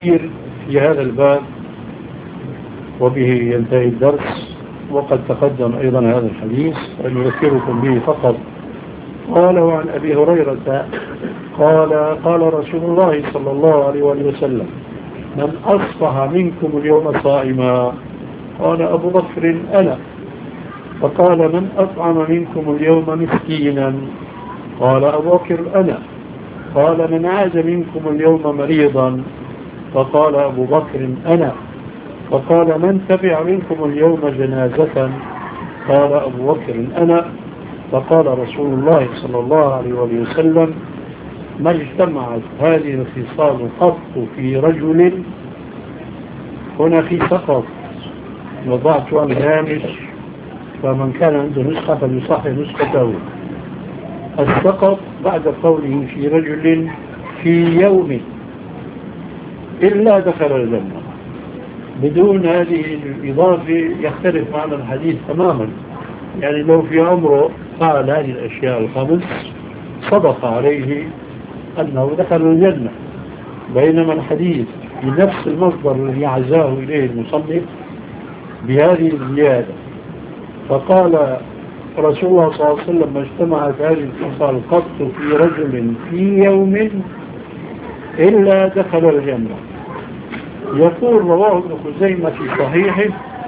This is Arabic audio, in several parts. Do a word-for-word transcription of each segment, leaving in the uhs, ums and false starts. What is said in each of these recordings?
في هذا الباب وبه ينتهي الدرس، وقد تقدم أيضا هذا الحديث ونذكركم به فقط. قال عن أبي هريرة قال قال رسول الله صلى الله عليه وسلم: من أصبح منكم اليوم صائما؟ قال أبو بكر: أنا. فقال: من أطعم منكم اليوم مسكينا؟ قال أبو بكر: أنا. قال: من عاد منكم اليوم مريضا؟ فقال أبو بكر: أنا. فقال: من تبع منكم اليوم جنازة؟ قال أبو بكر: أنا. فقال رسول الله صلى الله عليه وسلم: ما اجتمعت هذه الخصال قط في رجل. هنا في سقط وضعت الهامش، فمن كان عنده نسخة فليصحح نسخته. السقط بعد قوله في رجل في يوم إلا دخل الجنة. بدون هذه الإضافة يختلف معنى الحديث تماما. يعني لو في عمره فعل هذه الأشياء الخمس صدق عليه أنه دخل الجنة، بينما الحديث بنفس المصدر الذي عزاه إليه المصنف بهذه الزيادة. فقال رسول الله صلى الله عليه وسلم: ما اجتمعت هذه الخصال قط في رجل في يوم إلا دخل الجنة. يقول رواه ابن خزيمة في صحيحه،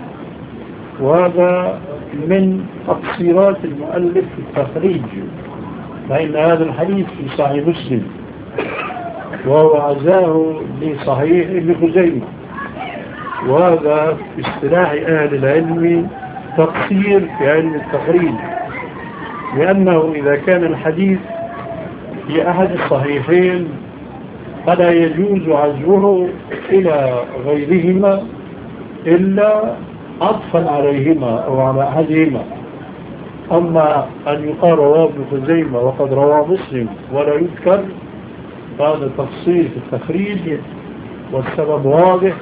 وهذا من تقصيرات المؤلف في التخريج، فإن هذا الحديث في صحيح مسلم وهو عزاه لصحيح ابن خزيمة، وهذا في اصطلاح أهل العلم تقصير في علم التخريج، لأنه إذا كان الحديث في أحد الصحيحين فلا يجوز عزوه إلى غيرهما إلا عطفا عليهما أو على أحدهما. أما أن يقال رواه ابن خزيمة وقد رواه مسلم ولا يذكر، فهذا تفصيل في التخريج، والسبب واضح،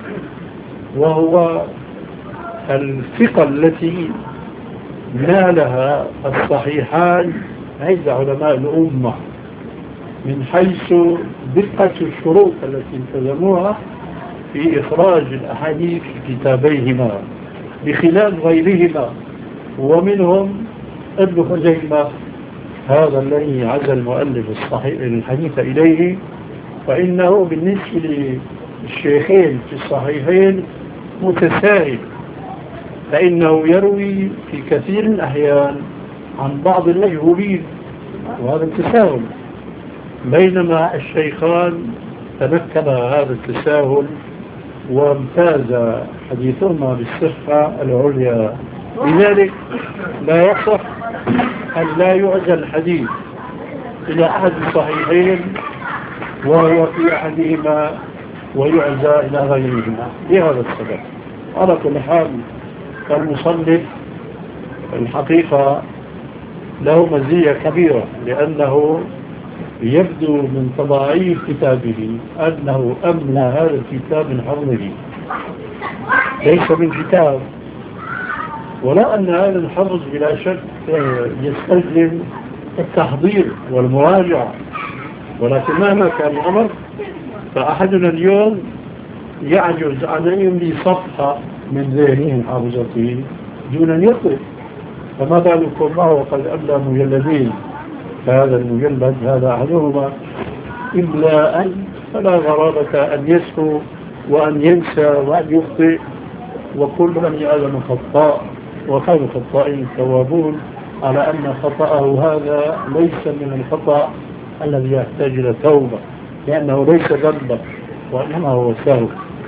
وهو الثقة التي نالها الصحيحان عند علماء الأمة من حيث دقة الشروط التي التزموها في إخراج الأحاديث في كتابيهما بخلاف غيرهما، ومنهم ابن خزيمة هذا الذي عزى المؤلف الصحيح الحديث إليه، فإنه بالنسبة للشيخين في الصحيحين متساهل، فإنه يروي في كثير من الأحيان عن بعض المجهولين، وهذا التساهل، بينما الشيخان تمكن هذا التساهل وامتاز حديثهما بالصحة العليا. لذلك لا يصح أن لا يعزى الحديث إلى أحد الصحيحين وهو في أحدهما ويعزى إلى غيرهما لهذا السبب. على كل حال المصنف الحقيقة له مزية كبيرة، لأنه يبدو من تضاعيف كتابه أنه أمنى هذا الكتاب من حفظه، ليس من كتاب، ولا أن هذا الحفظ بلا شك يستلزم التحضير والمراجعة، ولكن مهما كان الأمر فأحدنا اليوم يعجز عن أن يملي صفحة من ذهنه حافظته دون أن يطلب، فما بالكم معه وقد أبلى مجلدين، فهذا المجلد هذا أحدهما إلا أن فلا غرابة أن يسهو وأن ينسى وأن يخطئ، وكل من آدم خطاء وخير الخطائين التوابون، على أن خطأه هذا ليس من الخطأ الذي يحتاج إلى توبة، لأنه ليس ذنبا وإنما هو سهو.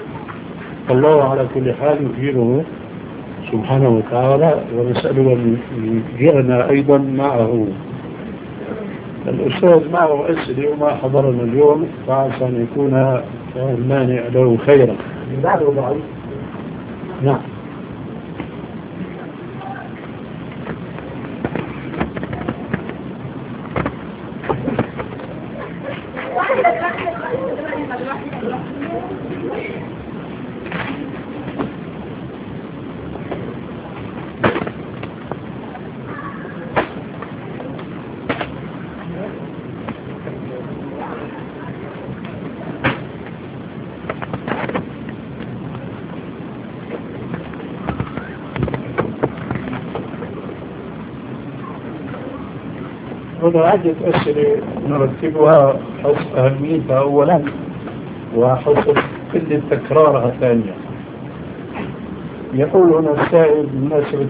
الله على كل حال يجيره سبحانه وتعالى، ونسأله أن يجيرنا أيضا معه. الأستاذ معه أسئلة وما حضرنا اليوم، فعسى أن يكون المانع له خيرا. نعم. هنا عدة أسئلة نرتبها حسب أهميتها أولا وحسب قلة تكرارها ثانيا. يقول هنا السائل بمناسبة